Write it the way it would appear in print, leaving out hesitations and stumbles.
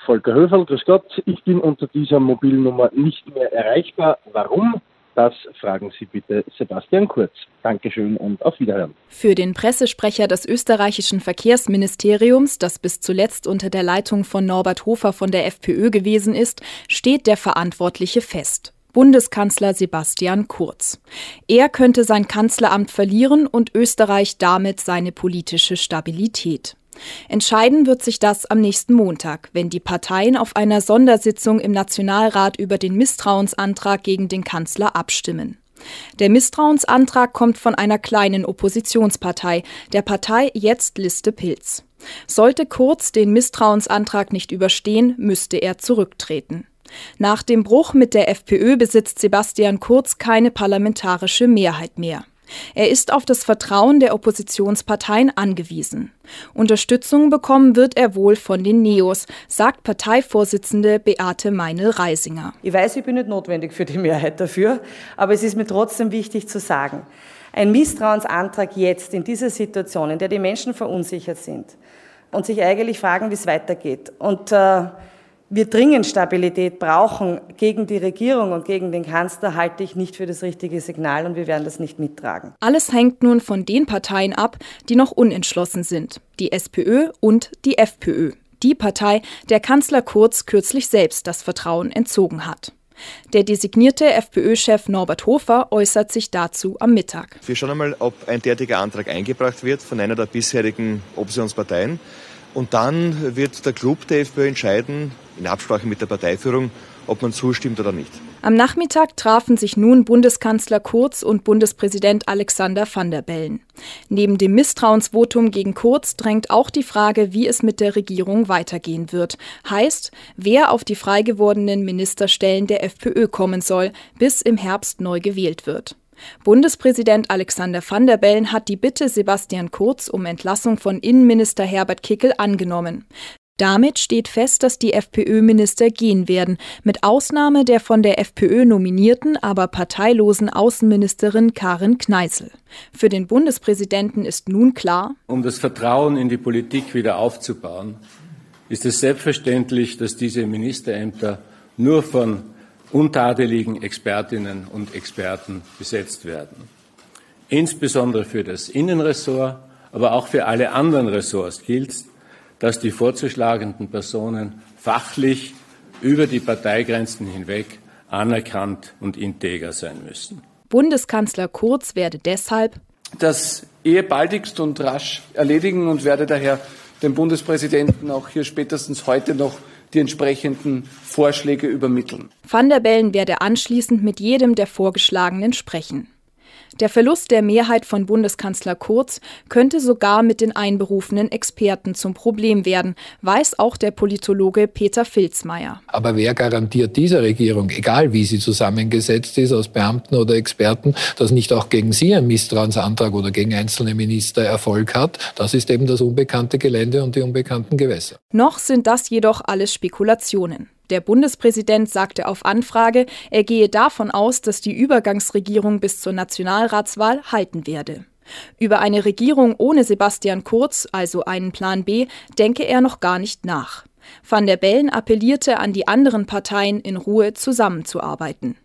Volker Höferl, grüß Gott. Ich bin unter dieser Mobilnummer nicht mehr erreichbar. Warum? Das fragen Sie bitte Sebastian Kurz. Dankeschön und auf Wiederhören. Für den Pressesprecher des österreichischen Verkehrsministeriums, das bis zuletzt unter der Leitung von Norbert Hofer von der FPÖ gewesen ist, steht der Verantwortliche fest: Bundeskanzler Sebastian Kurz. Er könnte sein Kanzleramt verlieren und Österreich damit seine politische Stabilität. Entscheiden wird sich das am nächsten Montag, wenn die Parteien auf einer Sondersitzung im Nationalrat über den Misstrauensantrag gegen den Kanzler abstimmen. Der Misstrauensantrag kommt von einer kleinen Oppositionspartei, der Partei Jetzt Liste Pilz. Sollte Kurz den Misstrauensantrag nicht überstehen, müsste er zurücktreten. Nach dem Bruch mit der FPÖ besitzt Sebastian Kurz keine parlamentarische Mehrheit mehr. Er ist auf das Vertrauen der Oppositionsparteien angewiesen. Unterstützung bekommen wird er wohl von den Neos, sagt Parteivorsitzende Beate Meinl-Reisinger. Ich weiß, ich bin nicht notwendig für die Mehrheit dafür, aber es ist mir trotzdem wichtig zu sagen, ein Misstrauensantrag jetzt in dieser Situation, in der die Menschen verunsichert sind und sich eigentlich fragen, wie es weitergeht und wir dringend Stabilität brauchen gegen die Regierung und gegen den Kanzler, halte ich nicht für das richtige Signal und wir werden das nicht mittragen. Alles hängt nun von den Parteien ab, die noch unentschlossen sind: die SPÖ und die FPÖ. Die Partei, der Kanzler Kurz kürzlich selbst das Vertrauen entzogen hat. Der designierte FPÖ-Chef Norbert Hofer äußert sich dazu am Mittag. Wir schauen einmal, ob ein derartiger Antrag eingebracht wird von einer der bisherigen Oppositionsparteien. Und dann wird der Club der FPÖ entscheiden, in Absprache mit der Parteiführung, ob man zustimmt oder nicht. Am Nachmittag trafen sich nun Bundeskanzler Kurz und Bundespräsident Alexander Van der Bellen. Neben dem Misstrauensvotum gegen Kurz drängt auch die Frage, wie es mit der Regierung weitergehen wird. Heißt, wer auf die frei gewordenen Ministerstellen der FPÖ kommen soll, bis im Herbst neu gewählt wird. Bundespräsident Alexander Van der Bellen hat die Bitte Sebastian Kurz um Entlassung von Innenminister Herbert Kickl angenommen. Damit steht fest, dass die FPÖ-Minister gehen werden, mit Ausnahme der von der FPÖ nominierten, aber parteilosen Außenministerin Karin Kneißl. Für den Bundespräsidenten ist nun klar: Um das Vertrauen in die Politik wieder aufzubauen, ist es selbstverständlich, dass diese Ministerämter nur von untadeligen Expertinnen und Experten besetzt werden. Insbesondere für das Innenressort, aber auch für alle anderen Ressorts gilt, dass die vorzuschlagenden Personen fachlich über die Parteigrenzen hinweg anerkannt und integer sein müssen. Bundeskanzler Kurz werde deshalb das baldigst und rasch erledigen und werde daher dem Bundespräsidenten auch hier spätestens heute noch die entsprechenden Vorschläge übermitteln. Van der Bellen werde anschließend mit jedem der Vorgeschlagenen sprechen. Der Verlust der Mehrheit von Bundeskanzler Kurz könnte sogar mit den einberufenen Experten zum Problem werden, weiß auch der Politologe Peter Filzmeier. Aber wer garantiert dieser Regierung, egal wie sie zusammengesetzt ist, aus Beamten oder Experten, dass nicht auch gegen sie ein Misstrauensantrag oder gegen einzelne Minister Erfolg hat? Das ist eben das unbekannte Gelände und die unbekannten Gewässer. Noch sind das jedoch alles Spekulationen. Der Bundespräsident sagte auf Anfrage, er gehe davon aus, dass die Übergangsregierung bis zur Nationalratswahl halten werde. Über eine Regierung ohne Sebastian Kurz, also einen Plan B, denke er noch gar nicht nach. Van der Bellen appellierte an die anderen Parteien, in Ruhe zusammenzuarbeiten.